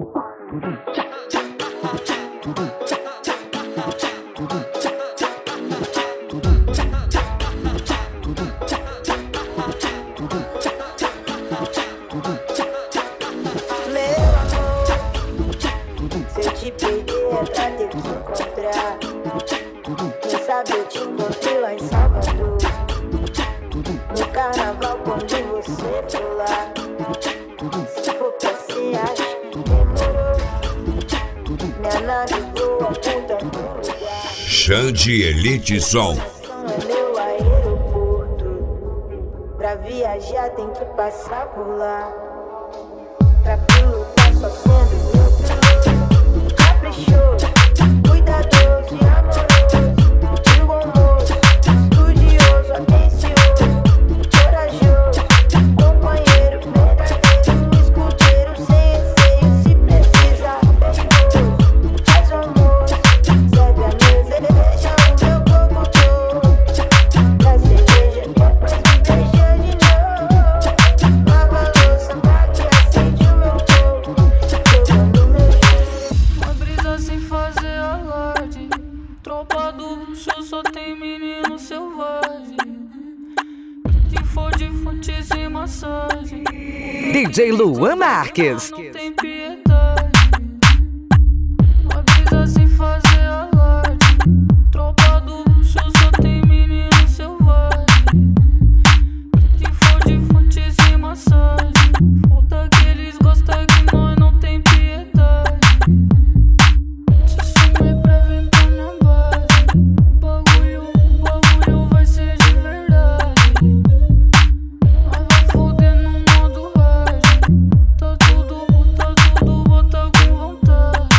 Se eu te perder é pra ter que encontrar. Quem sabe eu te encontrei lá em Salvador, no carnaval quando você for lá. Se for pra ser, acho que demorou. Minha nave voa, aponta no lugar. Xande Elite Som. É meu aeroporto. Pra viajar tem que passar por lá. Pra pilotar só sendo meu piloto. Caprichoso, cuidadoso e amoroso. Um bom moço, estudioso, atencioso, corajoso, companheiro verdadeiro, escuteiro sem receio. Se precisar, perigoso, faz o almoço, serve a mesa, deixa o meu corpo todo. Na cerveja, depois me beija de novo. Lava a louça, apaga e acende o meu fogo, jogando meu jogo. Uma brisa sem fazer alarde. Tropa do luxo só tem menino selvagem. Se for de fontes e massagem, DJ Luan Marques. não tem piedade. Uma brisa sem fazer alarde. Tropa do luxo só tem menino selvagem. Se for de fontes e massagem, falta que eles gostam que nós não tem piedade. Te chamei pra vir cá na base. O bagulho vai ser de verdade. Nós vai foder no modo hard. Tá tudo, bota com vontade.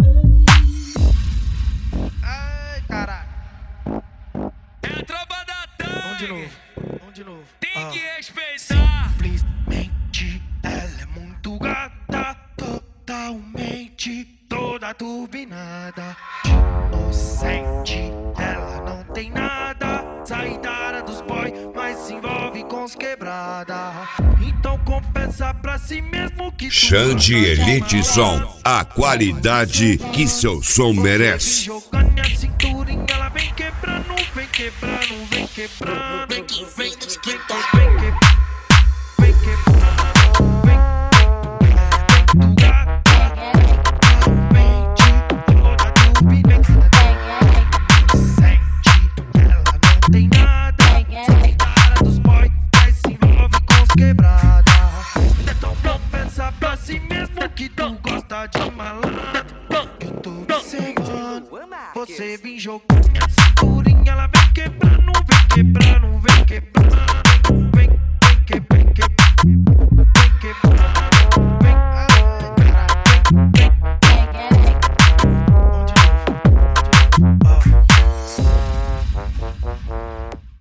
Ai, caralho. É a tropa da Tangue. Vamos de novo. Tem que respeitar. Simplesmente ela é muito gata, totalmente toda turbinada. Inocente, ela não tem nada. Sai da área dos boy, mas se envolve com os quebrada. Então confessa pra si mesmo que tu Xande gosta de Elite amar. Som. A qualidade que seu som merece. Jogando minha cinturinha, ela vem quebrando, vem quebrando, vem quebrando. Vem que vem no TikTok, vem quebrando, vem quebrando, vem tu gata, mente toda turbinada. Sente, ela não tem nada. Sai da área dos boy, mas se envolve com os quebrada. Então confessa pra si mesmo que tu gosta de malandro. Eu tô observando você vem jogando minha cinturinha, ela vem quebrando, vem quebrando, vem quebrando, vem quebrando.